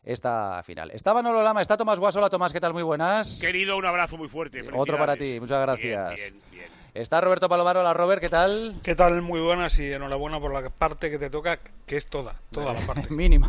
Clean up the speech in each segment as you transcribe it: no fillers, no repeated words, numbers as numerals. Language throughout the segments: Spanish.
esta final. Está Manolo Lama, está Tomás Guasola. Tomás, ¿qué tal? Muy buenas. Querido, un abrazo muy fuerte. Otro para ti, muchas gracias. Bien. Está Roberto Palomar. Hola, Robert, ¿qué tal? ¿Qué tal? Muy buenas y enhorabuena por la parte que te toca, que es toda la parte. Mínima.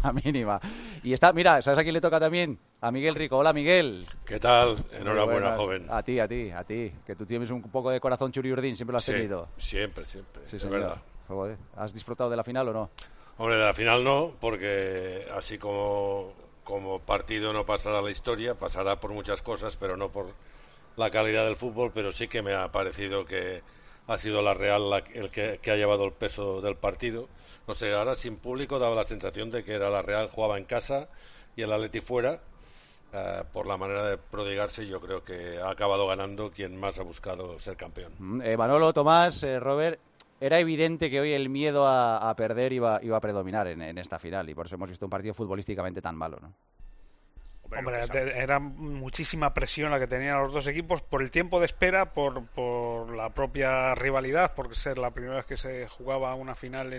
Y está, mira, ¿sabes a quién le toca también? A Miguel Rico. Hola, Miguel. ¿Qué tal? Enhorabuena, joven. A ti, que tú tienes un poco de corazón churiurdín, siempre lo has tenido. Siempre, Sí, es señor. verdad. Joder, ¿has disfrutado de la final o no? Hombre, de la final no, porque así como partido no pasará a la historia, pasará por muchas cosas, pero no por la calidad del fútbol, pero sí que me ha parecido que ha sido la Real el que ha llevado el peso del partido. No sé, ahora sin público daba la sensación de que era la Real, jugaba en casa y el Atleti fuera. Por la manera de prodigarse, yo creo que ha acabado ganando quien más ha buscado ser campeón. Manolo, Tomás, Robert, era evidente que hoy el miedo a perder iba a predominar en esta final, y por eso hemos visto un partido futbolísticamente tan malo, ¿no? Hombre, era muchísima presión la que tenían los dos equipos por el tiempo de espera, por la propia rivalidad, por ser la primera vez que se jugaba una final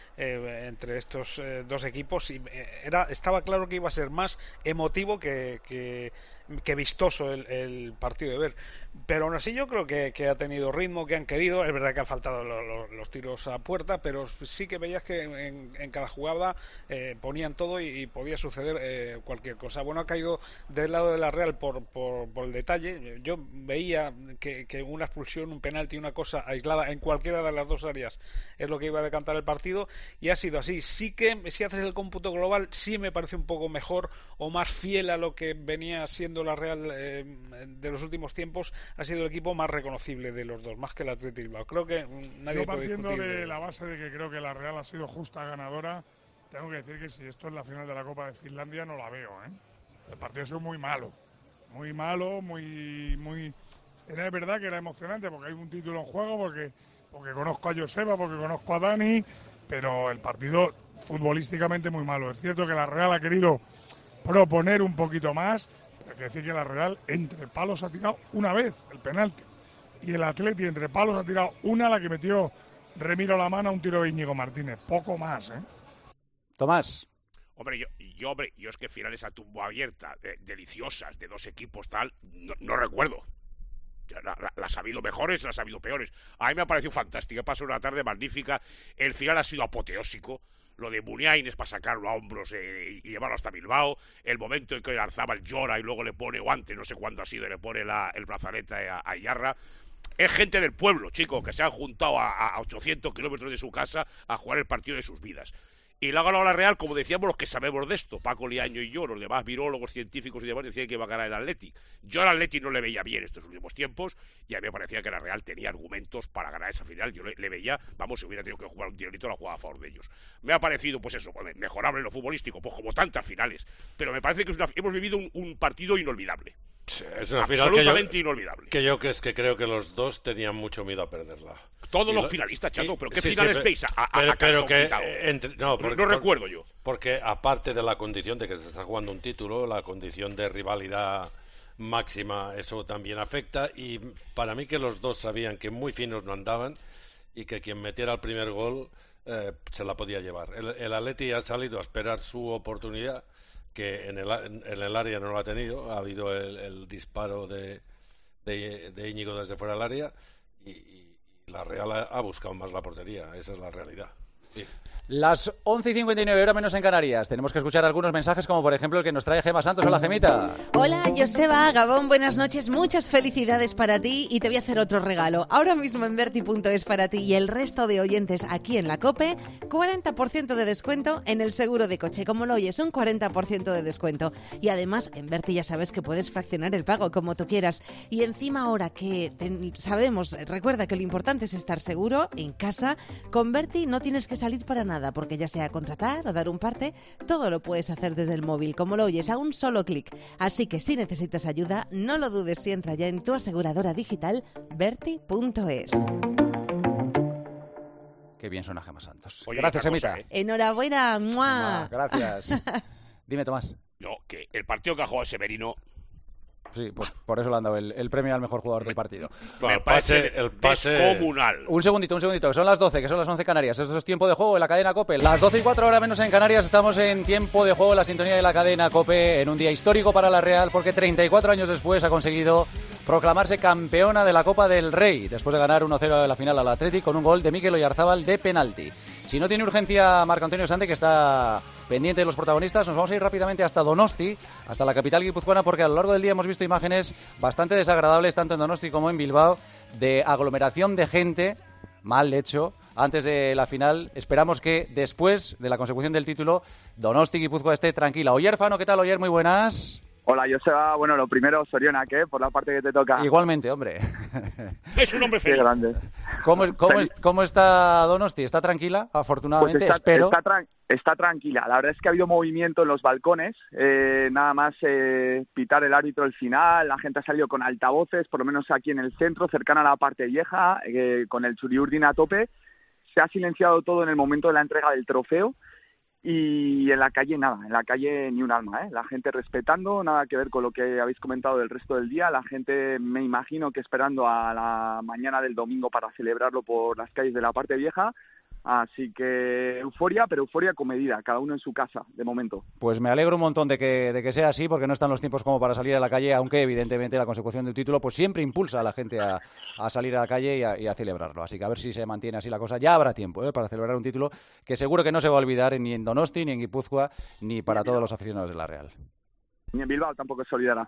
entre estos dos equipos, y estaba claro que iba a ser más emotivo que vistoso el partido de ver. Pero aún así yo creo que ha tenido ritmo, que han querido. Es verdad que han faltado los tiros a puerta, pero sí que veías que en cada jugada ponían todo y podía suceder cualquier cosa. Bueno, ha caído del lado de la Real por el detalle. Yo veía que una expulsión, un penalti, una cosa aislada en cualquiera de las dos áreas es lo que iba a decantar el partido, y ha sido así. Sí que si haces el cómputo global, sí me parece un poco mejor o más fiel a lo que venía siendo la Real de los últimos tiempos. Ha sido el equipo más reconocible de los dos, más que el Athletic Bilbao. Creo que nadie Yo, puede partiendo discutir de la base de que creo que la Real ha sido justa ganadora, tengo que decir que si esto es la final de la Copa de Finlandia no la veo, ¿eh? El partido ha sido muy malo, muy... Era verdad que era emocionante porque hay un título en juego, porque conozco a Joseba, porque conozco a Dani, pero el partido futbolísticamente muy malo. Es cierto que la Real ha querido proponer un poquito más. Hay que decir que la Real entre palos ha tirado una vez el penalti, y el Atleti entre palos ha tirado una, la que metió Remiro la mano a un tiro de Íñigo Martínez. Poco más, ¿eh? Tomás. Hombre, yo es que finales a tumbo abierta, deliciosas, de dos equipos tal, no recuerdo. Las ha habido mejores, las ha habido peores. A mí me ha parecido fantástica, pasó una tarde magnífica. El final ha sido apoteósico. Lo de Muniain es para sacarlo a hombros y llevarlo hasta Bilbao. El momento en que Arzabal llora y luego le pone guante, no sé cuándo ha sido, le pone el brazalete a Iarra. Es gente del pueblo, chico, que se han juntado a 800 kilómetros de su casa a jugar el partido de sus vidas. Y lo ha ganado la Real, como decíamos, los que sabemos de esto, Paco Liaño y yo, los demás virólogos, científicos y demás, decían que iba a ganar el Atleti. Yo al Atleti no le veía bien estos últimos tiempos, y a mí me parecía que la Real tenía argumentos para ganar esa final. Yo le veía, vamos, si hubiera tenido que jugar un tirolito, la jugaba a favor de ellos. Me ha parecido, pues eso, mejorable en lo futbolístico, pues como tantas finales, pero me parece que hemos vivido un partido inolvidable. Es una final absolutamente inolvidable. Que creo que los dos tenían mucho miedo a perderla. Todos los finalistas, Chato, pero ¿qué finales veis no recuerdo yo. Porque aparte de la condición de que se está jugando un título, la condición de rivalidad máxima, eso también afecta, y para mí que los dos sabían que muy finos no andaban y que quien metiera el primer gol se la podía llevar. El Atleti ha salido a esperar su oportunidad, que en el área no lo ha tenido. Ha habido el disparo de Íñigo desde fuera del área, y la Real ha buscado más la portería. Esa es la realidad. Sí. Las 11:59, hora menos en Canarias. Tenemos que escuchar algunos mensajes, como por ejemplo el que nos trae Gemma Santos. Hola, Gemita. Hola, Joseba, Gabón, buenas noches. Muchas felicidades para ti, y te voy a hacer otro regalo. Ahora mismo en Berti.es para ti y el resto de oyentes aquí en la COPE, 40% de descuento en el seguro de coche. Como lo oyes, un 40% de descuento. Y además, en Berti ya sabes que puedes fraccionar el pago como tú quieras. Y encima, ahora que sabemos, recuerda que lo importante es estar seguro en casa. Con Berti no tienes que salir para nada, porque ya sea contratar o dar un parte, todo lo puedes hacer desde el móvil, como lo oyes, a un solo clic. Así que si necesitas ayuda, no lo dudes y entra ya en tu aseguradora digital Berti.es. Qué bien suena Gemma Santos. Oye, gracias, Gemita. Enhorabuena. ¡Mua! Gracias. Dime, Tomás. No, que el partido que ha jugado Severino, Sí, pues por eso le han dado el premio al mejor jugador del partido. Me parece el pase descomunal. Un segundito, que son las 12, que son las 11 Canarias. Esto es tiempo de juego en la cadena COPE. Las 12 y 4 horas menos en Canarias, estamos en tiempo de juego en la sintonía de la cadena COPE, en un día histórico para la Real, porque 34 años después ha conseguido proclamarse campeona de la Copa del Rey, después de ganar 1-0 en la final al Athletic con un gol de Mikel Oyarzabal de penalti. Si no tiene urgencia Marco Antonio Sante, que está pendiente de los protagonistas, nos vamos a ir rápidamente hasta Donosti, hasta la capital guipuzcoana, porque a lo largo del día hemos visto imágenes bastante desagradables, tanto en Donosti como en Bilbao, de aglomeración de gente, mal hecho, antes de la final. Esperamos que después de la consecución del título, Donosti Guipúzcoa esté tranquila. Oyer Fano, ¿qué tal, Oyer? Muy buenas. Hola, Joseba. Bueno, lo primero, Sorionak, por la parte que te toca. Igualmente, hombre. Es un hombre feliz. Qué grande. ¿Cómo está Donosti? ¿Está tranquila? Afortunadamente, pues espero. Está tranquila. La verdad es que ha habido movimiento en los balcones. Nada más pitar el árbitro al final. La gente ha salido con altavoces, por lo menos aquí en el centro, cercana a la parte vieja, con el Churiurdin a tope. Se ha silenciado todo en el momento de la entrega del trofeo. Y en la calle nada, en la calle ni un alma, La gente respetando, nada que ver con lo que habéis comentado del resto del día. La gente, me imagino que esperando a la mañana del domingo para celebrarlo por las calles de la parte vieja. Así que euforia, pero euforia con medida, cada uno en su casa, de momento. Pues me alegro un montón de que sea así, porque no están los tiempos como para salir a la calle, aunque evidentemente la consecución de un título pues siempre impulsa a la gente a salir a la calle y a celebrarlo. Así que a ver si se mantiene así la cosa. Ya habrá tiempo para celebrar un título que seguro que no se va a olvidar ni en Donosti, ni en Guipúzcoa, ni para todos los aficionados de la Real. Ni en Bilbao tampoco se olvidará.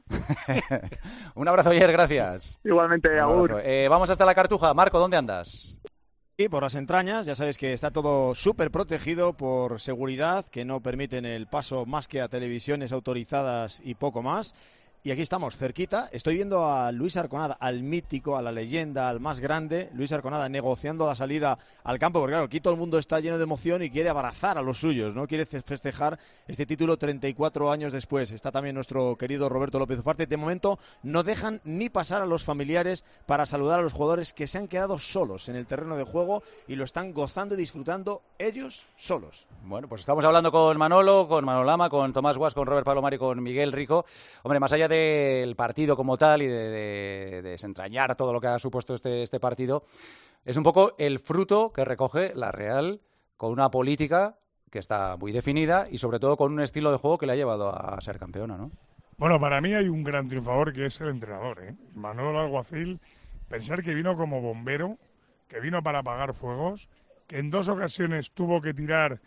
Un abrazo, Oyer, gracias. Igualmente, agur. Vamos hasta la Cartuja. Marco, ¿dónde andas? Y por las entrañas, ya sabes que está todo súper protegido por seguridad, que no permiten el paso más que a televisiones autorizadas y poco más. Y aquí estamos, cerquita. Estoy viendo a Luis Arconada, al mítico, a la leyenda, al más grande, Luis Arconada, negociando la salida al campo, porque claro, aquí todo el mundo está lleno de emoción y quiere abrazar a los suyos, ¿no? Quiere festejar este título 34 años después. Está también nuestro querido Roberto López Ufarte. De momento no dejan ni pasar a los familiares para saludar a los jugadores que se han quedado solos en el terreno de juego y lo están gozando y disfrutando ellos solos. Bueno, pues estamos hablando con Manolo, con Manolo Lama, con Tomás Guas, con Robert Palomar y con Miguel Rico. Hombre, más allá del partido como tal y de desentrañar todo lo que ha supuesto este partido, es un poco el fruto que recoge la Real con una política que está muy definida y sobre todo con un estilo de juego que le ha llevado a ser campeona, ¿no? Bueno, para mí hay un gran triunfador que es el entrenador, Manuel Alguacil. Pensar que vino como bombero, que vino para apagar fuegos, que en 2 ocasiones tuvo que tirar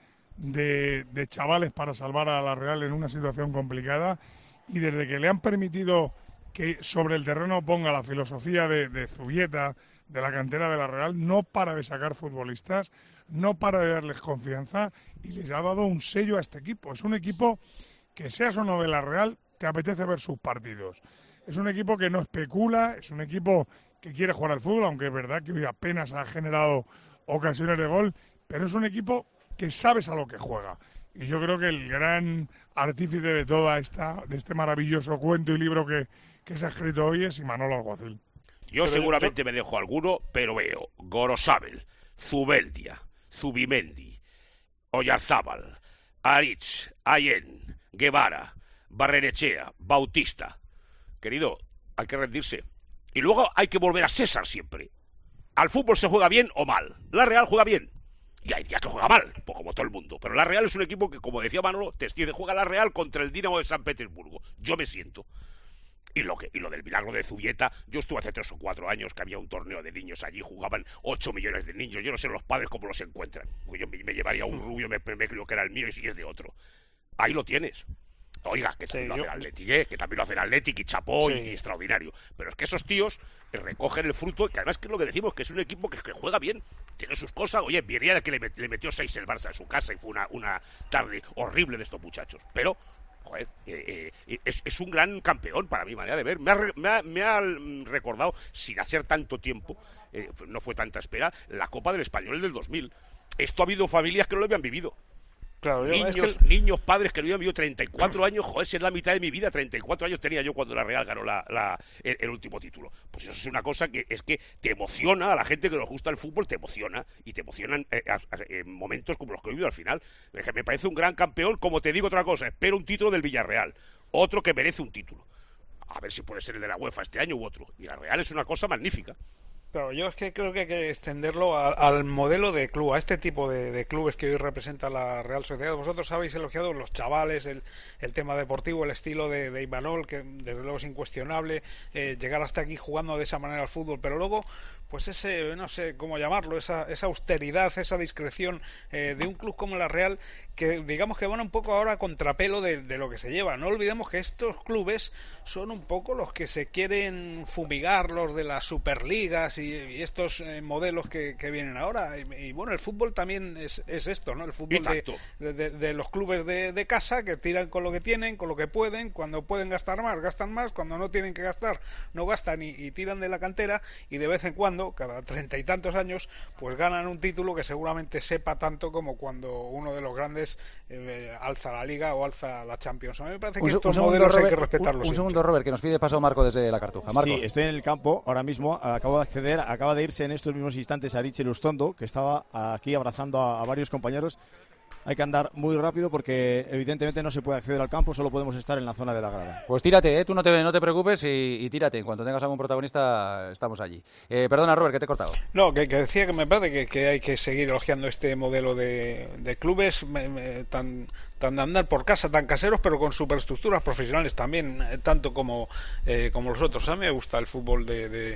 de chavales para salvar a la Real en una situación complicada, y desde que le han permitido que sobre el terreno ponga la filosofía de Zubieta, de la cantera de la Real, no para de sacar futbolistas, no para de darles confianza, y les ha dado un sello a este equipo. Es un equipo que, seas o no de la Real, te apetece ver sus partidos. Es un equipo que no especula, es un equipo que quiere jugar al fútbol, aunque es verdad que hoy apenas ha generado ocasiones de gol, pero es un equipo que sabes a lo que juega. Y yo creo que el gran artífice de de este maravilloso cuento y libro que se ha escrito hoy es Imanol Alguacil. Yo seguramente me dejo alguno, pero veo Gorosabel, Zubeldia, Zubimendi, Oyarzábal, Aritz, Ayen, Guevara, Barrenechea, Bautista. Querido, hay que rendirse. Y luego hay que volver a César siempre. Al fútbol se juega bien o mal. La Real juega bien. Y hay días que juega mal, pues como todo el mundo. Pero la Real es un equipo que, como decía Manolo, juega la Real contra el Dinamo de San Petersburgo. Yo me siento. Y lo del milagro de Zubieta, yo estuve hace 3 o 4 años que había un torneo de niños allí, jugaban 8 millones de niños. Yo no sé los padres cómo los encuentran. Yo me llevaría un rubio, me creo que era el mío, y si es de otro. Ahí lo tienes. Oiga, que también lo hace el Athletic, que también lo hace el Athletic y chapó y extraordinario. Pero es que esos tíos recogen el fruto, que además que es lo que decimos, que es un equipo que juega bien, tiene sus cosas. Oye, Viriara que le metió 6 el Barça en su casa y fue una tarde horrible de estos muchachos. Pero, joder, es un gran campeón para mi manera de ver. Me ha recordado, sin hacer tanto tiempo, no fue tanta espera, la Copa del Español del 2000. Esto ha habido familias que no lo habían vivido. Claro, niños, padres que no habían vivido 34 años, joder, si es la mitad de mi vida, 34 años tenía yo cuando la Real ganó el último título. Pues eso es una cosa que te emociona, a la gente que nos gusta el fútbol te emociona, y te emocionan en momentos como los que he vivido al final. Me parece un gran campeón. Como te digo otra cosa, espero un título del Villarreal, otro que merece un título. a ver si puede ser el de la UEFA este año u otro. Y la Real es una cosa magnífica. Claro, yo es que creo que hay que extenderlo al modelo de club, a este tipo de clubes que hoy representa la Real Sociedad. Vosotros habéis elogiado los chavales, el tema deportivo, el estilo de Imanol, que desde luego es incuestionable, llegar hasta aquí jugando de esa manera al fútbol, pero luego, pues ese, no sé cómo llamarlo, esa austeridad, esa discreción de un club como la Real, que digamos que van un poco ahora a contrapelo de lo que se lleva. No olvidemos que estos clubes son un poco los que se quieren fumigar, los de las Superligas y estos modelos que vienen ahora. Y bueno, el fútbol también es esto, ¿no? El fútbol de los clubes de casa, que tiran con lo que tienen, con lo que pueden. Cuando pueden gastar más, gastan más. Cuando no tienen que gastar, no gastan y tiran de la cantera. Y de vez en cuando, cada 30 y tantos años, pues ganan un título que seguramente sepa tanto como cuando uno de los grandes alza la Liga o alza la Champions. A mí me parece que estos modelos hay que respetarlos. Un segundo, Robert, que nos pide paso Marco desde la Cartuja. Marco. Sí, estoy en el campo ahora mismo, acabo de acceder, acaba de irse en estos mismos instantes a Richie Lustondo, que estaba aquí abrazando a varios compañeros. Hay que andar muy rápido porque evidentemente no se puede acceder al campo, solo podemos estar en la zona de la grada. Pues tírate, tú no te preocupes y tírate. En cuanto tengas algún protagonista, estamos allí. Perdona, Robert, que te he cortado. No, que decía que me parece que hay que seguir elogiando este modelo de clubes tan de andar por casa, tan caseros, pero con superestructuras profesionales también, tanto como los otros. A mí me gusta el fútbol de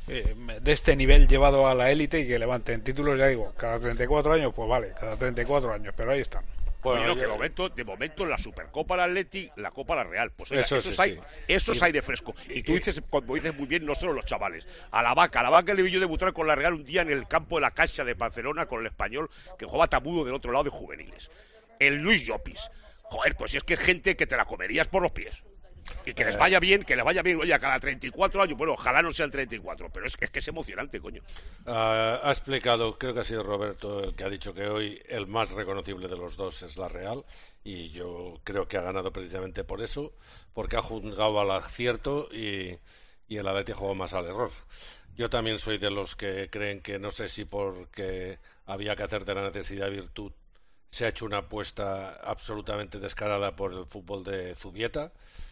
este nivel llevado a la élite y que levanten títulos, ya digo, cada 34 años, pues vale, cada 34 años, pero ahí están. Bueno, que de momento la Supercopa la Atleti, la Copa la Real, pues oiga, eso es aire fresco. Y tú dices, como dices muy bien, no solo los chavales, a la vaca le vi yo debutar con la Real un día en el campo de la Caixa de Barcelona con el Español, que jugaba Tamudo del otro lado de juveniles. El Luis Llopis. Joder, pues si es que es gente que te la comerías por los pies. Y que les vaya bien, oye, a cada 34 años, bueno, ojalá no sea el 34, pero es que es emocionante, coño. Ha explicado, creo que ha sido Roberto el que ha dicho que hoy el más reconocible de los dos es la Real, y yo creo que ha ganado precisamente por eso, porque ha juzgado al acierto y el Atleti ha jugado más al error. Yo también soy de los que creen que, no sé si porque había que hacer de la necesidad virtud, se ha hecho una apuesta absolutamente descarada por el fútbol de Zubieta.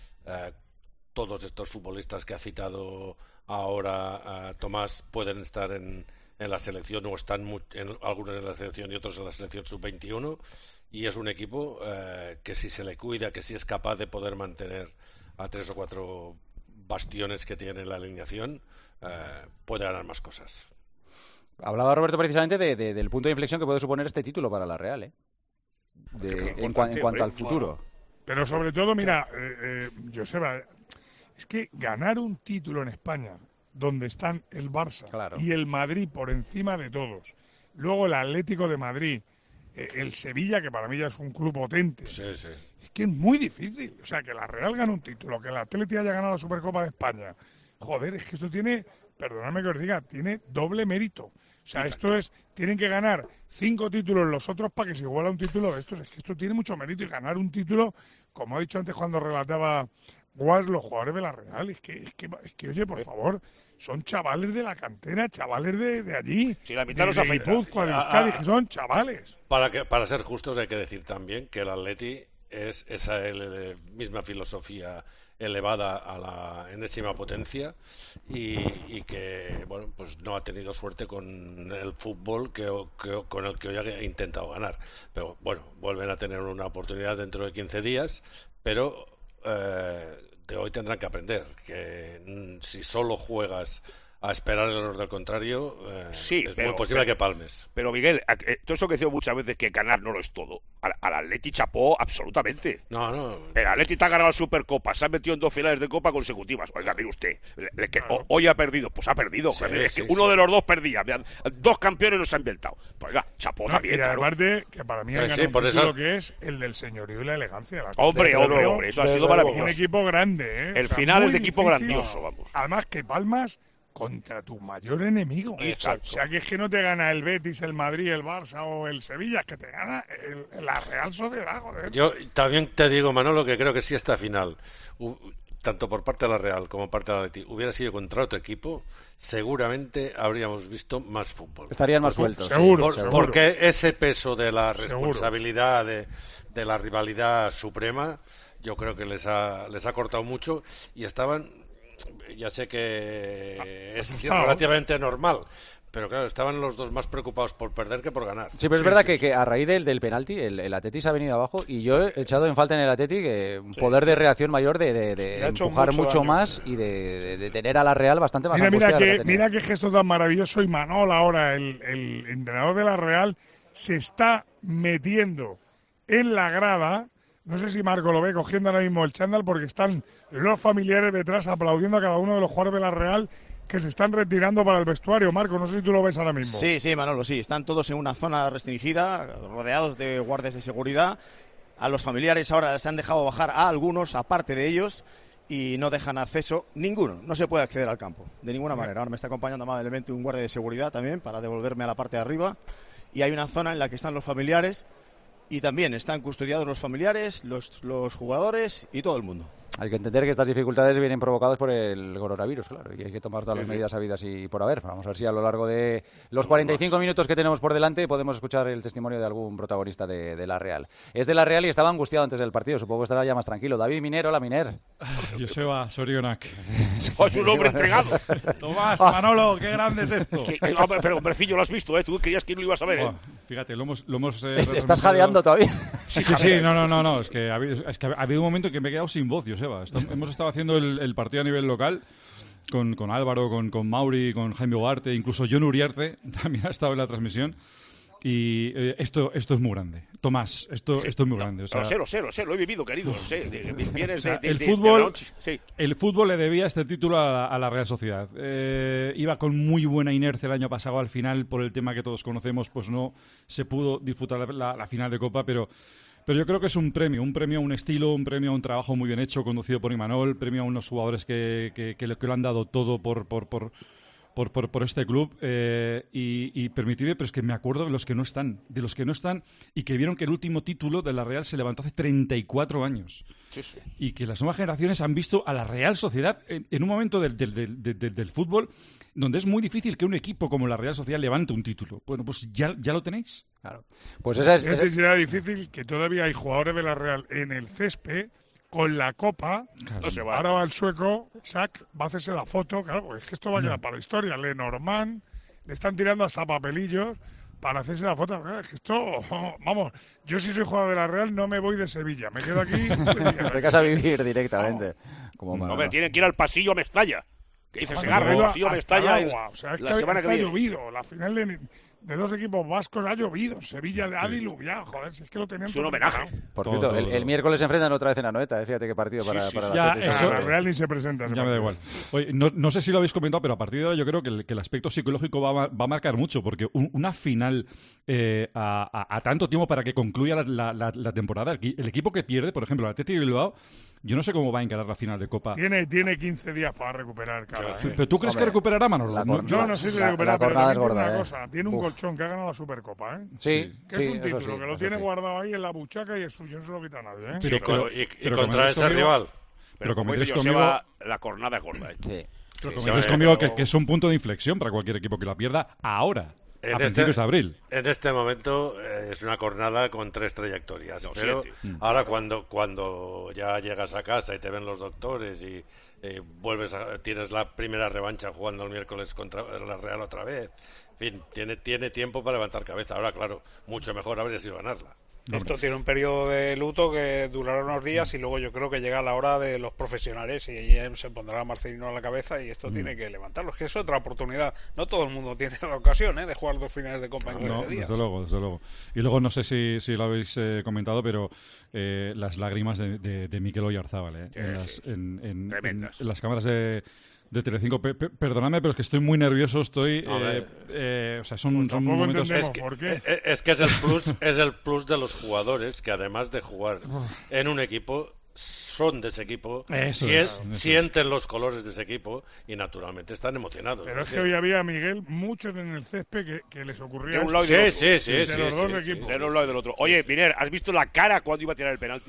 Todos estos futbolistas que ha citado ahora Tomás pueden estar en la selección o están algunos en la selección y otros en la selección sub-21, y es un equipo que si se le cuida, que si es capaz de poder mantener a 3 o 4 bastiones que tiene la alineación, puede ganar más cosas. Hablaba Roberto precisamente del punto de inflexión que puede suponer este título para la Real, en cuanto al futuro. Pero sobre todo, mira, Joseba, es que ganar un título en España, donde están el Barça y el Madrid por encima de todos, luego el Atlético de Madrid, el Sevilla, que para mí ya es un club potente, es que es muy difícil. O sea, que la Real gane un título, que el Atlético haya ganado la Supercopa de España, joder, es que esto tiene, perdonadme que os diga, tiene doble mérito. O sea, tienen que ganar 5 títulos los otros para que se iguala un título de estos. Es que esto tiene mucho mérito, y ganar un título, como ha dicho antes cuando relataba Guas, los jugadores de la Real, es que oye, por favor, son chavales de la cantera, chavales de allí. Si la mitad los afecta. Son chavales. Para ser justos hay que decir también que el Atleti es esa misma filosofía elevada a la enésima potencia y que bueno, pues no ha tenido suerte con el fútbol con el que hoy ha intentado ganar, pero bueno, vuelven a tener una oportunidad dentro de 15 días, pero de hoy tendrán que aprender que si solo juegas a esperar el error del contrario, es muy posible que palmes. Pero Miguel, todo eso que decimos muchas veces, que ganar no lo es todo. Al Atleti chapó absolutamente. No. El Atleti te ha ganado la Supercopa, se ha metido en 2 finales de Copa consecutivas. Oiga, mire usted, hoy ha perdido. Pues ha perdido. Sí, es que uno de los dos perdía. 2 campeones nos ha inventado. Pues oiga, chapó también. Y aparte, que para mí han ganado un título que es el del señorío y la elegancia. Hombre, eso ha sido maravilloso. Un equipo grande, El final es de equipo grandioso, vamos. Además que palmas contra tu mayor enemigo. Exacto. O sea, que es que no te gana el Betis, el Madrid, el Barça o el Sevilla, es que te gana la Real Sociedad, joder. Yo también te digo, Manolo, que creo que sí esta final tanto por parte de la Real como por parte de la Atleti, hubiera sido contra otro equipo, seguramente habríamos visto más fútbol. Estarían más sueltos. Seguro, sí, seguro. Porque ese peso de la responsabilidad, de la rivalidad suprema, yo creo que les ha cortado mucho y estaban, ya sé que es relativamente normal, pero claro, estaban los dos más preocupados por perder que por ganar. Sí, pero es verdad que a raíz del penalti el Atleti se ha venido abajo y yo he echado en falta en el Atleti que un poder de reacción mayor de empujar mucho más y de tener a la Real bastante más angustiada. Mira qué gesto tan maravilloso, y Manol ahora, el entrenador de la Real, se está metiendo en la grada. No sé si Marco lo ve cogiendo ahora mismo el chándal, porque están los familiares detrás aplaudiendo a cada uno de los jugadores de la Real que se están retirando para el vestuario. Marco, no sé si tú lo ves ahora mismo. Sí, Manolo, sí. Están todos en una zona restringida, rodeados de guardias de seguridad. A los familiares ahora les han dejado bajar a algunos, aparte de ellos, y no dejan acceso ninguno. No se puede acceder al campo, de ninguna manera. Ahora me está acompañando amablemente un guardia de seguridad también para devolverme a la parte de arriba. Y hay una zona en la que están los familiares y también están custodiados los familiares, los jugadores y todo el mundo. Hay que entender que estas dificultades vienen provocadas por el coronavirus, claro, y hay que tomar todas las medidas habidas y por haber. Vamos a ver si a lo largo de los 45 minutos que tenemos por delante podemos escuchar el testimonio de algún protagonista de la Real. Es de la Real y estaba angustiado antes del partido, supongo que estará ya más tranquilo. David Miner, hola Miner. Joseba Sorionak. Es un hombre entregado. Tomás, Manolo, qué grande es esto. Pero hombrecillo, lo has visto, ¿eh? Tú creías que no lo ibas a ver, ¿eh? Fíjate, lo hemos ¿Estás jadeando todavía? Sí, no. Es que ha habido un momento en que me he quedado sin voz, Joseba. Hemos estado haciendo el partido a nivel local con Álvaro, con Mauri, con Jaime Ugarte, incluso Jon Uriarte también ha estado en la transmisión. Y esto es muy grande. Tomás, esto es muy grande. O sea, lo sé, lo he vivido, querido. Lo sé. El fútbol le debía este título a la Real Sociedad. Iba con muy buena inercia el año pasado. Al final, por el tema que todos conocemos, pues no se pudo disputar la final de Copa, pero yo creo que es un premio a un estilo, un premio a un trabajo muy bien hecho, conducido por Imanol, premio a unos jugadores que lo han dado todo por este club, y permitidme, pero es que me acuerdo de los que no están y que vieron que el último título de la Real se levantó hace 34 años. Sí. Y que las nuevas generaciones han visto a la Real Sociedad en un momento del fútbol donde es muy difícil que un equipo como la Real Sociedad levante un título. Bueno, pues ya lo tenéis. Claro. Pues esa es... Será difícil que todavía hay jugadores de la Real en el césped con la copa. Claro. No se va. Ahora va el sueco, Isaac, va a hacerse la foto, claro, porque es que esto va a quedar para la historia. Lenormand, le están tirando hasta papelillos para hacerse la foto. Es que esto, vamos, yo si soy jugador de la Real no me voy de Sevilla, me quedo aquí. Te vas a vivir directamente. Hombre, tienen que ir al pasillo Mestalla. ¿Qué dice Segarra? Pasillo Mestalla. O sea, es que ha llovido. La final de dos equipos vascos ha llovido. Sevilla le ha diluviado. Joder, si es que lo tenían. Es un homenaje. Por cierto, el miércoles se enfrentan otra vez en Anoeta. Fíjate qué partido para la Real ni se presenta. Ya me da igual. Oye, no sé si lo habéis comentado, pero a partir de ahora yo creo que el aspecto psicológico va a marcar mucho, porque una final a tanto tiempo para que concluya la temporada, el equipo que pierde, por ejemplo, el Athletic Bilbao, yo no sé cómo va a encarar la final de Copa. Tiene 15 días para recuperar cada ¿Pero tú crees que recuperará, Manolo? No sé si recuperar, pero jornada es gorda, una cosa. Tiene un colchón que ha ganado la Supercopa, ¿eh? Sí. Que es un título que lo tiene guardado ahí en la buchaca y es suyo, no se lo quita a nadie, ¿eh? Pero contra ese rival. Pero como dices conmigo, conmigo, la cornada es gorda, ¿eh? Sí. Pero como dices conmigo que es un punto de inflexión para cualquier equipo que la pierda ahora. A principios de abril. En este momento es una jornada con 3 trayectorias. Pero ahora cuando ya llegas a casa y te ven los doctores y tienes la primera revancha jugando el miércoles contra la Real otra vez. En fin, tiene tiempo para levantar cabeza. Ahora, claro, mucho mejor habría sido ganarla. Esto tiene un periodo de luto que durará unos días y luego yo creo que llega la hora de los profesionales y se pondrá Marcelino a la cabeza y esto tiene que levantarlo. Es que es otra oportunidad. No todo el mundo tiene la ocasión de jugar 2 finales de Copa en 15 días. Desde luego. Y luego no sé si lo habéis comentado, pero las lágrimas de Mikel Oyarzábal en las cámaras de Telecinco. Perdóname, pero es que estoy muy nervioso. O sea, son momentos. ¿Por qué? Es que es el plus de los jugadores que además de jugar en un equipo son de ese equipo, sienten los colores de ese equipo y naturalmente están emocionados. Pero es que hoy había, Miguel, muchos en el césped que les ocurría de un lado y del otro. De los dos equipos. De un lado y del otro. Oye, Miner, ¿has visto la cara cuando iba a tirar el penalti?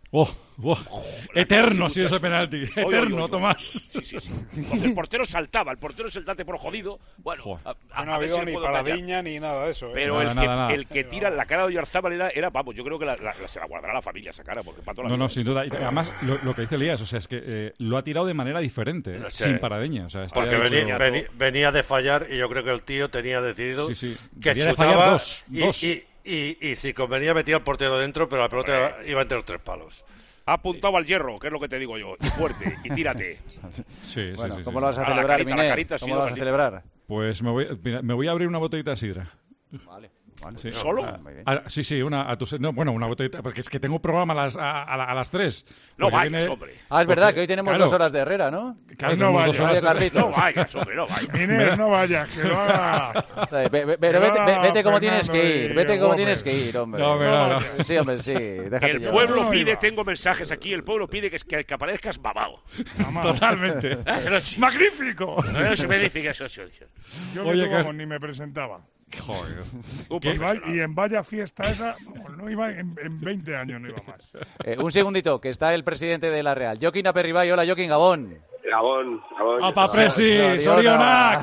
Eterno ha sido ese penalti. Eterno, Tomás. Sí. Porque el portero saltaba, por jodido. Bueno, no ha habido ni paradiña ni nada de eso. Pero el que tira la cara de Oyarzabal era, vamos, yo creo que se la guardará la familia esa cara, porque para toda la vida. No, sin duda. Y además, lo que dice Elías, o sea, es que lo ha tirado de manera diferente, sin paradeña. O sea, porque venía de fallar y yo creo que el tío tenía decidido que venía chutaba dos. Y si convenía metía al portero dentro, pero la pelota iba entre los 3 palos. Ha apuntado al hierro, que es lo que te digo yo, y fuerte, y tírate. ¿Cómo lo vas a celebrar, Miner? ¿Cómo lo vas a celebrar? Pues me voy a abrir una botellita de sidra. Vale. Sí. ¿Solo? Sí, una botellita, porque es que tengo programa a las 3. No vayas, hombre. Es verdad que hoy tenemos 2 horas de Herrera, ¿no? Claro, no vayas. 2 horas de No vayas, hombre, no vayas. Miner, no vayas, que lo haga. Pero vete como tienes que ir, hombre. No. Sí, hombre, sí. El pueblo pide, tengo mensajes aquí, el pueblo pide que aparezcas babao. Totalmente. ¡Magnífico! Yo que ni me presentaba. Joder. Y en vaya fiesta esa, no iba en 20 años, no iba más. Un segundito, que está el presidente de la Real. Jokin Aperribay. Hola, Jokin, Gabón. Gabón. ¡Apa, Presi! ¡Sorionak!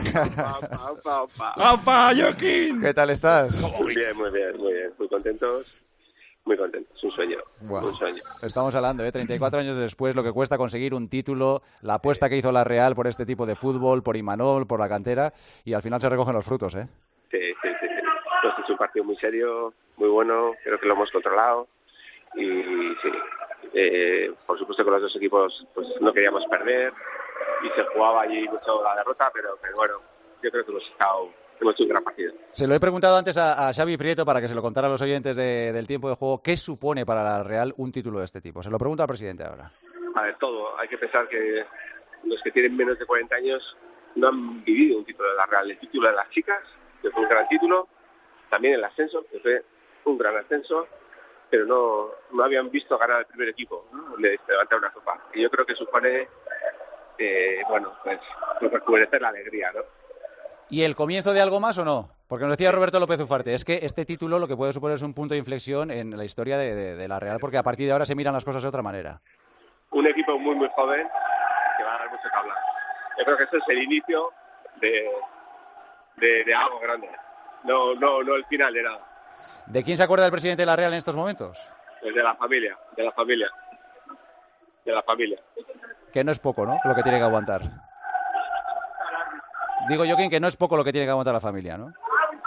¡Apa, Jokin! ¿Qué tal estás? Muy bien. Muy contentos. Un sueño. Bueno, un sueño. Estamos hablando, 34 años después, lo que cuesta conseguir un título, la apuesta que hizo la Real por este tipo de fútbol, por Imanol, por la cantera, y al final se recogen los frutos, ¿eh? Sí. Pues es un partido muy serio, muy bueno, creo que lo hemos controlado y sí, por supuesto que los dos equipos pues no queríamos perder y se jugaba allí mucho la derrota, pero bueno, yo creo que hemos hecho un gran partido. Se lo he preguntado antes a Xavi Prieto para que se lo contara a los oyentes del tiempo de juego, ¿qué supone para la Real un título de este tipo? Se lo pregunto al presidente ahora. A ver, todo, hay que pensar que los que tienen menos de 40 años no han vivido un título de la Real, el título de las chicas, que fue un gran título, también el ascenso, que fue un gran ascenso, pero no habían visto ganar al primer equipo, ¿no? De levantar una copa. Y yo creo que supone, pues rejuvenecer la alegría, ¿no? ¿Y el comienzo de algo más o no? Porque nos decía Roberto López Ufarte, es que este título lo que puede suponer es un punto de inflexión en la historia de la Real, porque a partir de ahora se miran las cosas de otra manera. Un equipo muy, muy joven que va a dar mucho que hablar. Yo creo que ese es el inicio de algo grande. No el final de nada. ¿De quién se acuerda el presidente de la Real en estos momentos? Pues de la familia. Que no es poco, ¿no? Lo que tiene que aguantar. Digo yo que no es poco lo que tiene que aguantar la familia, ¿no?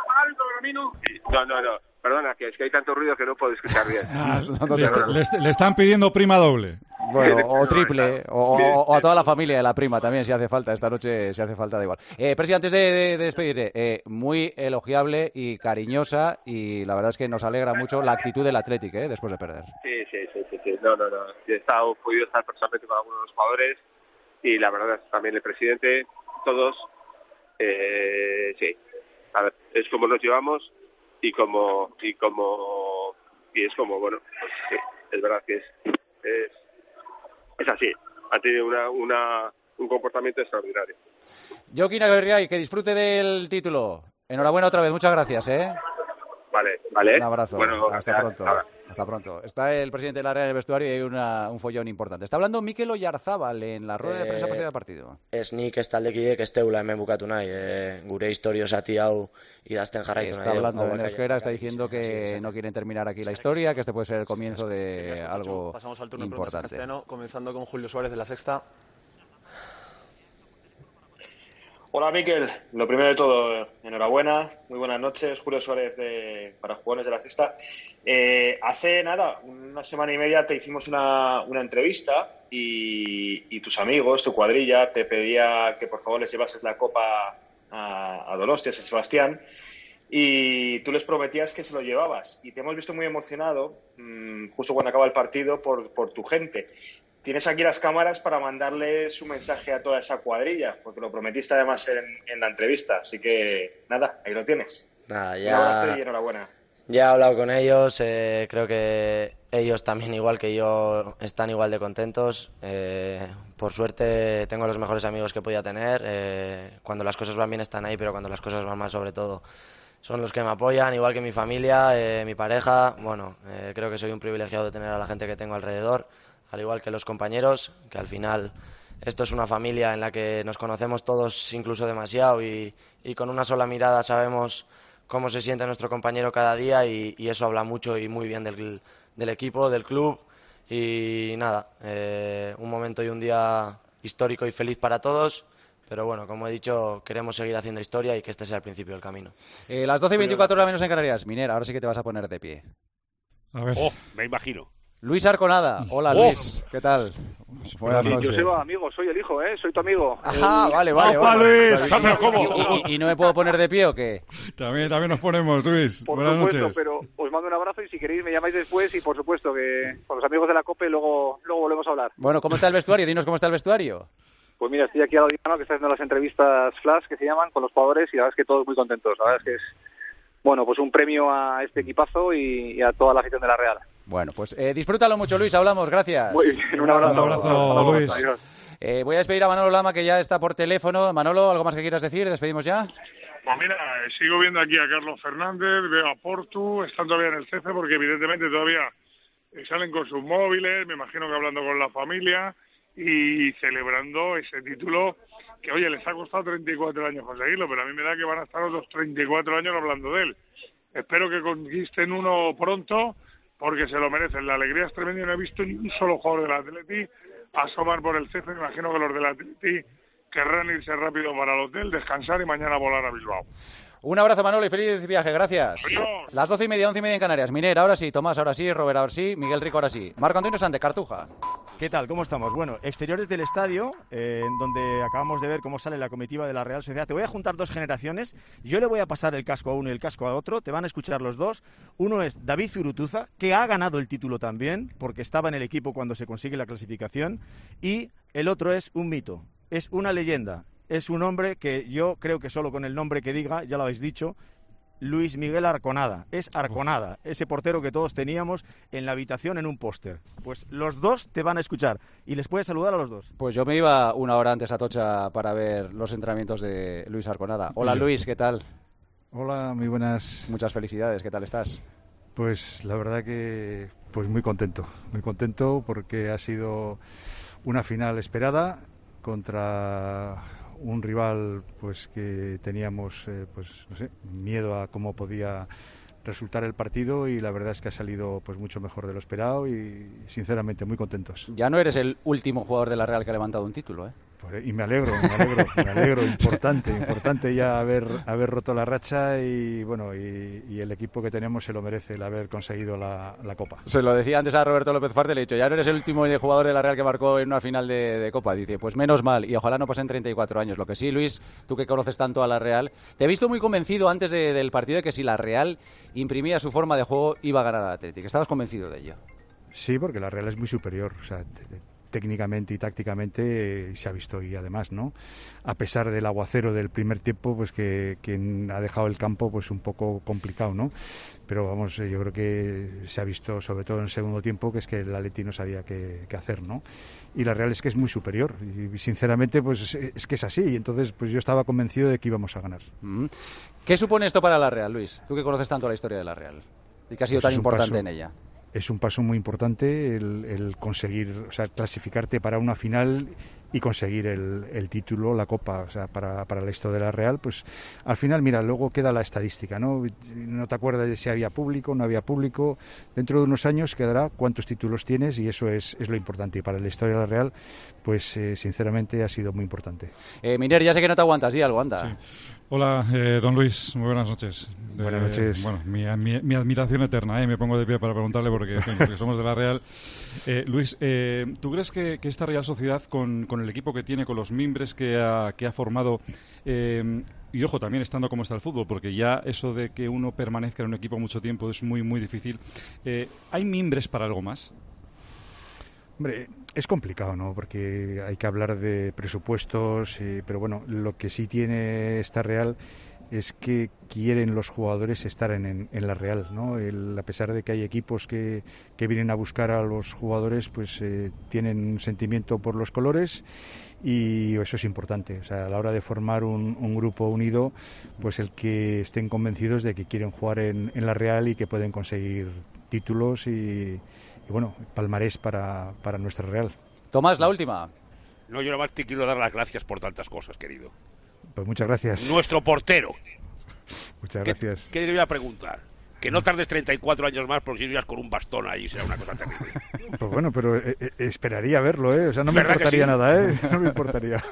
No. Perdona, que es que hay tanto ruido que no puedo escuchar bien. Le están pidiendo prima doble. Bueno, o triple, o a toda la familia de la prima también, si hace falta. Esta noche, si hace falta, da igual. Presidente, antes de despedirle, muy elogiable y cariñosa, y la verdad es que nos alegra mucho la actitud del Athletic, después de perder. Sí. No. He podido estar personalmente con algunos de los jugadores, y la verdad es también el presidente, todos, sí. A ver, es como nos llevamos, y es como, bueno, pues sí, es verdad que es así. Ha tenido un comportamiento extraordinario. Jokin Aguirre, que disfrute del título. Enhorabuena otra vez, muchas gracias, Vale. Un abrazo, bueno, hasta pronto. Está el presidente de la Real en el vestuario y hay un follón importante. Está hablando Mikel Oyarzabal en la rueda de prensa pasada del partido. Ez nik ez taldekidek ez teula hemen bukatu nahi. Gure historio zati hau idazten jarraitu nahi. Está hablando en euskera, está diciendo que no quieren terminar aquí la historia, que este puede ser el comienzo de algo Pasamos al turno importante. Castellano, comenzando con Julio Suárez de La Sexta. Hola Mikel, lo primero de todo, enhorabuena, muy buenas noches, Julio Suárez para Jugones de La Sexta. Hace nada, una semana y media te hicimos una entrevista y tus amigos, tu cuadrilla, te pedía que por favor les llevases la copa a Donostia, a San Sebastián, y tú les prometías que se lo llevabas y te hemos visto muy emocionado justo cuando acaba el partido por tu gente. Tienes aquí las cámaras para mandarles un mensaje a toda esa cuadrilla, porque lo prometiste además en la entrevista. Así que, nada, ahí lo tienes. Nada, ya. Enhorabuena. Ya he hablado con ellos, creo que ellos también, igual que yo, están igual de contentos. Por suerte tengo los mejores amigos que podía tener. Cuando las cosas van bien están ahí, pero cuando las cosas van mal, sobre todo, son los que me apoyan, igual que mi familia, mi pareja. Bueno, creo que soy un privilegiado de tener a la gente que tengo alrededor, al igual que los compañeros, que al final esto es una familia en la que nos conocemos todos incluso demasiado y con una sola mirada sabemos cómo se siente nuestro compañero cada día y eso habla mucho y muy bien del equipo, del club. Y nada, un momento y un día histórico y feliz para todos. Pero bueno, como he dicho, queremos seguir haciendo historia y que este sea el principio del camino. Las 12:24 menos en Canarias. Miner, ahora sí que te vas a poner de pie. A ver. Me imagino. Luis Arconada. Hola, Luis. ¿Qué tal? Buenas noches. Joseba, amigo, soy el hijo, soy tu amigo. Ajá, vale. ¡Opa, Luis! ¿Pero cómo? ¿Y no me puedo poner de pie o qué? También nos ponemos, Luis. Por Buenas supuesto, noches. pero os mando un abrazo y si queréis me llamáis después y por supuesto que con los amigos de la COPE luego volvemos a hablar. Bueno, ¿cómo está el vestuario? Dinos cómo está el vestuario. Pues mira, estoy aquí al lado de Ivano, que está haciendo las entrevistas flash que se llaman con los jugadores y la verdad es que todos muy contentos. La verdad es que es, bueno, pues un premio a este equipazo y a toda la afición de la Real. Bueno, pues disfrútalo mucho, Luis. Hablamos, gracias. Muy bien, un abrazo. Un abrazo, Luis. Voy a despedir a Manolo Lama, que ya está por teléfono. Manolo, ¿algo más que quieras decir? ¿Despedimos ya? Pues mira, sigo viendo aquí a Carlos Fernández, veo a Portu, están todavía en el CF porque evidentemente todavía salen con sus móviles, me imagino que hablando con la familia y celebrando ese título que, oye, les ha costado 34 años conseguirlo, pero a mí me da que van a estar otros 34 años hablando de él. Espero que conquisten uno pronto porque se lo merecen. La alegría es tremenda y no he visto ni un solo jugador del Atleti asomar por el CF. Me imagino que los del Atleti querrán irse rápido para el hotel, descansar y mañana volar a Bilbao. Un abrazo, Manolo, y feliz viaje, gracias. Adiós. Las 12:30, 11:30 en Canarias. Miner, ahora sí. Tomás, ahora sí. Robert, ahora sí. Miguel Rico, ahora sí. Marco Antonio Sánchez, Cartuja. ¿Qué tal? ¿Cómo estamos? Bueno, exteriores del estadio, en donde acabamos de ver cómo sale la comitiva de la Real Sociedad. Te voy a juntar dos generaciones. Yo le voy a pasar el casco a uno y el casco a otro. Te van a escuchar los dos. Uno es David Zurutuza, que ha ganado el título también, porque estaba en el equipo cuando se consigue la clasificación. Y el otro es un mito. Es una leyenda. Es un hombre que yo creo que solo con el nombre que diga, ya lo habéis dicho, Luis Miguel Arconada. Es Arconada, ese portero que todos teníamos en la habitación en un póster. Pues los dos te van a escuchar y les puedes saludar a los dos. Pues yo me iba una hora antes a Atocha para ver los entrenamientos de Luis Arconada. Hola, Luis, ¿qué tal? Hola, muy buenas. Muchas felicidades, ¿qué tal estás? Pues la verdad que pues muy contento porque ha sido una final esperada contra un rival pues que teníamos pues no sé, miedo a cómo podía resultar el partido y la verdad es que ha salido pues mucho mejor de lo esperado y sinceramente muy contentos. Ya no eres el último jugador de la Real que ha levantado un título, ¿eh? Y me alegro, importante ya haber roto la racha y bueno, y el equipo que tenemos se lo merece el haber conseguido la Copa. Se lo decía antes a Roberto López Farte, le he dicho, ya no eres el último jugador de la Real que marcó en una final de Copa. Dice, pues menos mal, y ojalá no pasen 34 años. Lo que sí, Luis, tú que conoces tanto a la Real, te he visto muy convencido antes del partido de que si la Real imprimía su forma de juego iba a ganar al Atlético. ¿Estabas convencido de ello? Sí, porque la Real es muy superior, o sea, técnicamente y tácticamente se ha visto y además, ¿no? A pesar del aguacero del primer tiempo, pues que ha dejado el campo pues un poco complicado, ¿no? Pero vamos, yo creo que se ha visto, sobre todo en el segundo tiempo, que es que el Atleti no sabía qué hacer, ¿no? Y la Real es que es muy superior y sinceramente pues es que es así y entonces pues yo estaba convencido de que íbamos a ganar. ¿Qué supone esto para la Real, Luis? Tú que conoces tanto la historia de la Real y que has sido tan importante en ella. Es un paso muy importante el conseguir, o sea, clasificarte para una final y conseguir el título, la Copa, o sea, para la historia de la Real, pues al final, mira, luego queda la estadística, ¿no? No te acuerdas de si había público, no había público. Dentro de unos años quedará cuántos títulos tienes y eso es lo importante. Y para la historia de la Real, pues sinceramente ha sido muy importante. Miner, ya sé que no te aguantas, di algo, anda. Sí. Hola, don Luis, muy buenas noches. Buenas noches. Bueno, mi admiración eterna, me pongo de pie para preguntarle porque somos de la Real. Luis, ¿tú crees que esta Real Sociedad, con el equipo que tiene, con los mimbres que ha formado, y ojo, también estando como está el fútbol, porque ya eso de que uno permanezca en un equipo mucho tiempo es muy, muy difícil, ¿hay mimbres para algo más? Hombre, es complicado, ¿no? Porque hay que hablar de presupuestos, pero bueno, lo que sí tiene esta Real es que quieren los jugadores estar en la Real, ¿no? A pesar de que hay equipos que vienen a buscar a los jugadores, pues tienen un sentimiento por los colores, y eso es importante. O sea, a la hora de formar un grupo unido, pues el que estén convencidos de que quieren jugar en la Real y que pueden conseguir títulos y bueno, palmarés para nuestra Real. Tomás, la última. No, yo nomás te quiero dar las gracias por tantas cosas, querido. Pues muchas gracias. Nuestro portero. Muchas gracias. ¿Qué te voy a preguntar? Que no tardes 34 años más, porque si no ibas con un bastón ahí será una cosa terrible. Pues bueno, pero esperaría verlo, ¿eh? O sea, no me importaría nada, ¿eh? No me importaría.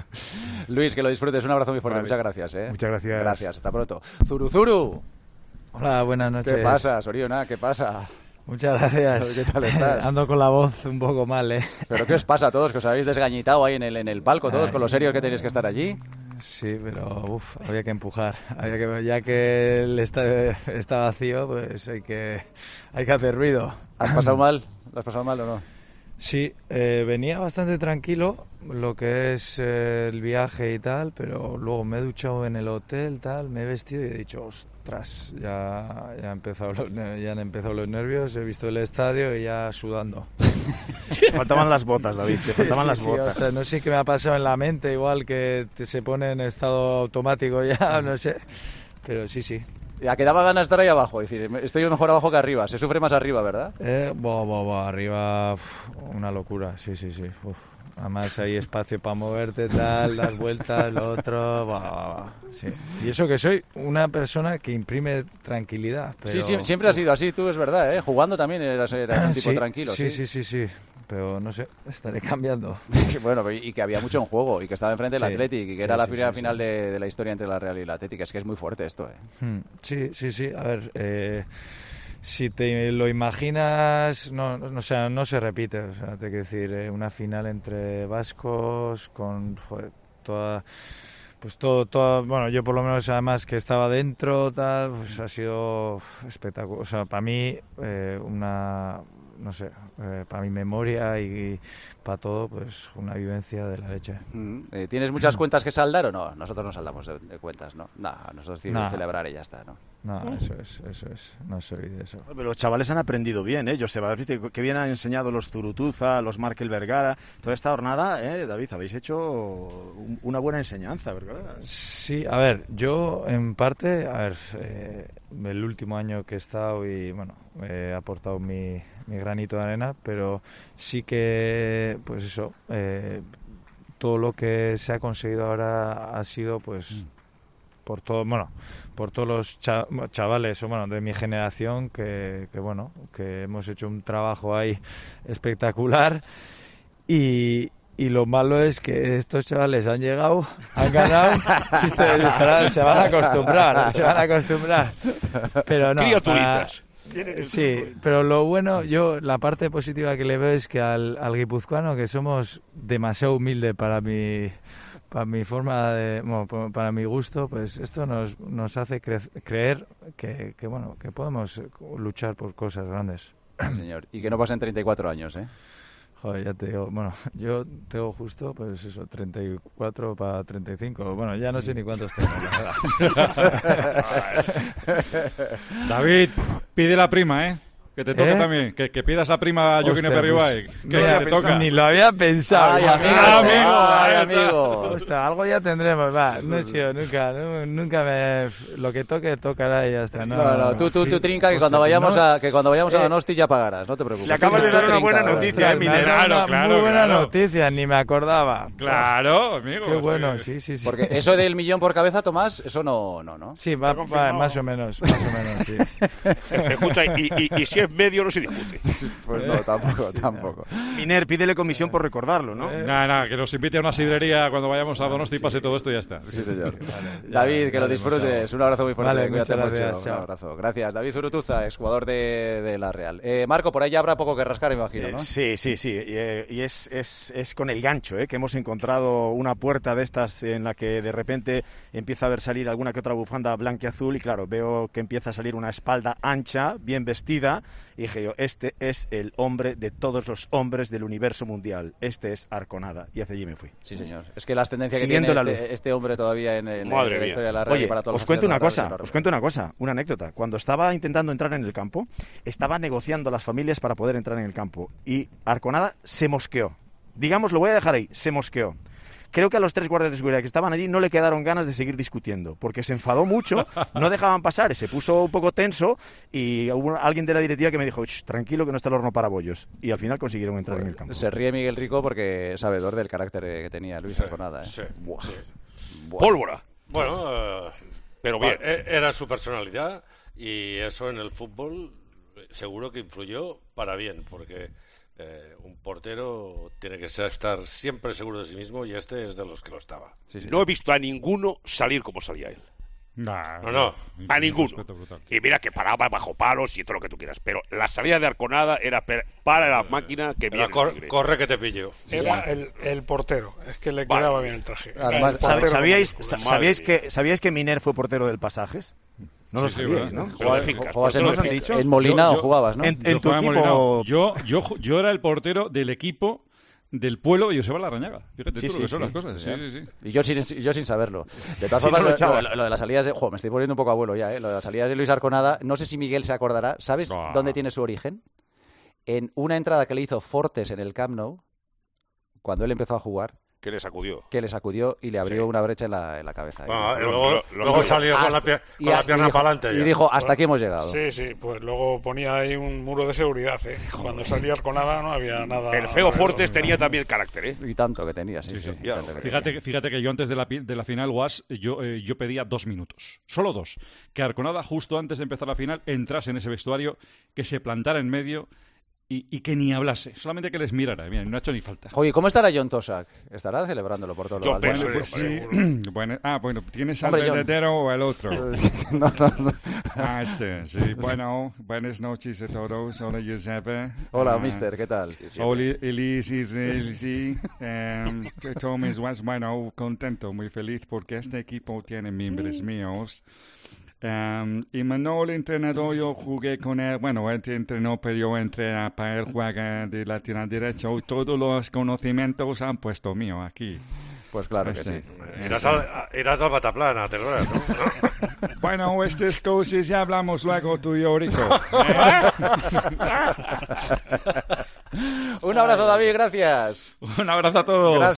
Luis, que lo disfrutes. Un abrazo muy fuerte. Vale. Muchas gracias, ¿eh? Muchas gracias. Gracias. Hasta pronto. Zuru. Hola, buenas noches. ¿Qué pasa, Soriona? ¿Qué pasa? Muchas gracias. ¿Qué tal estás? Ando con la voz un poco mal, ¿eh? ¿Pero qué os pasa a todos? Que os habéis desgañitado ahí en el palco, todos con lo serios que tenéis que estar allí. Sí, pero había que empujar. Ya que el estadio está vacío, pues hay que hacer ruido. ¿Has pasado mal? ¿Lo has pasado mal o no? Sí, venía bastante tranquilo lo que es el viaje y tal, pero luego me he duchado en el hotel, tal, me he vestido y he dicho, ostras, ya han empezado los nervios, he visto el estadio y ya sudando. Faltaban las botas, David, te faltaban las botas. Hasta no sé qué me ha pasado en la mente, igual que se pone en estado automático ya, no sé, pero sí. Ya quedaba ganas de estar ahí abajo, es decir, estoy mejor abajo que arriba, se sufre más arriba, ¿verdad? Arriba, una locura, sí. Además hay espacio para moverte, tal, las vueltas, lo otro, sí. Y eso que soy una persona que imprime tranquilidad. Pero... Sí, siempre ha sido así, tú es verdad, ¿eh? Jugando también eras un tipo tranquilo. Sí. Pero no sé, estaré cambiando. Bueno, y que había mucho en juego, y que estaba enfrente del Athletic, y que era la primera final de la historia entre la Real y el Athletic. Es que es muy fuerte esto, ¿eh? Sí. A ver, si te lo imaginas, no se repite. O sea, te quiero decir, una final entre vascos con toda... Pues todo, bueno, yo por lo menos además que estaba dentro, tal, pues ha sido espectacular. O sea, para mí, para mi memoria y para todo, pues una vivencia de la leche. ¿Tienes muchas cuentas que saldar o no? Nosotros no saldamos de cuentas, ¿no? Nosotros decimos celebrar y ya está, ¿no? No, eso es. No soy de eso. Pero los chavales han aprendido bien, ¿eh? Joseba, ¿viste? Que bien han enseñado los Zurutuza, los Markel Vergara. Toda esta jornada, David, habéis hecho una buena enseñanza, ¿verdad? Sí, a ver, yo en parte, el último año que he estado y, bueno, he aportado mi granito de arena, pero sí que, pues eso, todo lo que se ha conseguido ahora ha sido, pues... por todos los chavales de mi generación que hemos hecho un trabajo ahí espectacular y lo malo es que estos chavales han llegado, han ganado y se van a acostumbrar pero no, criaturitas. Sí, pero lo bueno, la parte positiva que le veo es que al guipuzcoano, que somos demasiado humildes para mi forma para mi gusto, pues esto nos hace creer que podemos luchar por cosas grandes. Señor, y que no pasen 34 años, ¿eh? Joder, ya te digo, yo tengo justo, pues eso, 34 para 35. Bueno, ya no sé ni cuántos tengo, la verdad. David, pide la prima, ¿eh? Que te toque también, que pidas la prima a Joaquín Eperribay, que te toca. Ni lo había pensado. Ay, amigo. Ostras, algo ya tendremos, no he sido nunca lo que toque, tocará y ya está. No, tú trinca que cuando vayamos a Donosti ya pagarás, no te preocupes. Le acabas de dar una buena noticia, Claro, muy buena noticia, ni me acordaba. Claro, amigo. Qué bueno, sí. Porque eso del millón por cabeza, Tomás, eso no. Sí, va más o menos, sí. Escucha, y si es medio no se discute. Pues no, tampoco. Miner, pídele comisión por recordarlo, ¿no? Nada, que nos invite a una sidrería cuando vayamos a Donosti y pase todo esto y ya está. Sí, señor. David, que lo disfrutes. Un abrazo muy fuerte. Vale, muchas gracias. Un abrazo. Gracias. David Zurutuza, exjugador de la Real. Marco, por ahí ya habrá poco que rascar, me imagino, ¿no? Sí. Y es con el gancho, que hemos encontrado una puerta de estas en la que de repente empieza a ver salir alguna que otra bufanda blanquiazul y claro, veo que empieza a salir una espalda ancha, bien vestida, y dije yo, este es el hombre de todos los hombres del universo mundial, este es Arconada, y hacia allí me fui. Sí, señor. Es que las tendencias que Siguiendo tiene este hombre todavía en la historia de la Real. Oye, para todos os cuento una cosa, una anécdota. Cuando estaba intentando entrar en el campo, estaba negociando las familias para poder entrar en el campo, y Arconada se mosqueó. Digamos, lo voy a dejar ahí, se mosqueó. Creo que a los 3 guardias de seguridad que estaban allí no le quedaron ganas de seguir discutiendo, porque se enfadó mucho, no dejaban pasar, se puso un poco tenso, y hubo alguien de la directiva que me dijo, tranquilo que no está el horno para bollos, y al final consiguieron entrar en el campo. Se ríe Miguel Rico porque es sabedor del carácter que tenía Luis Arconada. Sí. Buah. Pólvora. Bueno, pero bien. Era su personalidad, y eso en el fútbol seguro que influyó para bien, porque un portero tiene que estar siempre seguro de sí mismo, y este es de los que lo estaba. No he visto a ninguno salir como salía él. No. A ninguno. Y mira que paraba bajo palos y todo lo que tú quieras, pero la salida de Arconada era para la máquina que viene. Corre que te pillo. Era el portero, es que le quedaba bien el traje. Además, ¿sabíais que Miner fue portero del Pasajes? No lo sabíais, ¿no? ¿Jugabas en Molina o jugabas, no? En tu equipo... Yo era el portero del equipo del pueblo de Joseba Larrañaga. Fíjate tú lo que son las cosas. Sí. Y yo sin saberlo. De todas formas, lo de las salidas de... me estoy poniendo un poco abuelo ya, ¿eh? Lo de las salidas de Luis Arconada, no sé si Miguel se acordará. ¿Sabes dónde tiene su origen? En una entrada que le hizo Fortes en el Camp Nou, cuando él empezó a jugar. Que le sacudió y le abrió una brecha en la cabeza. Luego salió con la pierna para adelante. Y dijo, hasta aquí hemos llegado. Sí, pues luego ponía ahí un muro de seguridad. Cuando salía Arconada no había nada. El feo Fortes tenía también carácter, ¿eh? Y tanto que tenía, sí. Fíjate que yo antes de la final, Guas, yo pedía 2 minutos. Solo 2. Que Arconada, justo antes de empezar la final, entrase en ese vestuario, que se plantara en medio... Y que ni hablase, solamente que les mirara. Mira, no ha hecho ni falta. Oye, ¿cómo estará John Tosak? ¿Estará celebrándolo por todo lo alto? Pues sí. Bueno, ¿tienes al verdadero o al otro? No. Sí. Bueno, buenas noches a todos. Hola, Giuseppe. Hola, mister, ¿qué tal? Hola, Elise. Thomas was, contento, muy feliz, porque este equipo tiene miembros míos. Y Manol, entrenador, yo jugué con él. Bueno, él entrenó, pero yo entré para él juega de lateral derecho. Todos los conocimientos han puesto mío aquí. Pues claro que sí. Irás al Bataplana, te lo verás, ¿no? Bueno, estas cosas ya hablamos luego tú y yo, Rico. Un abrazo, David, gracias. Un abrazo a todos. Gracias.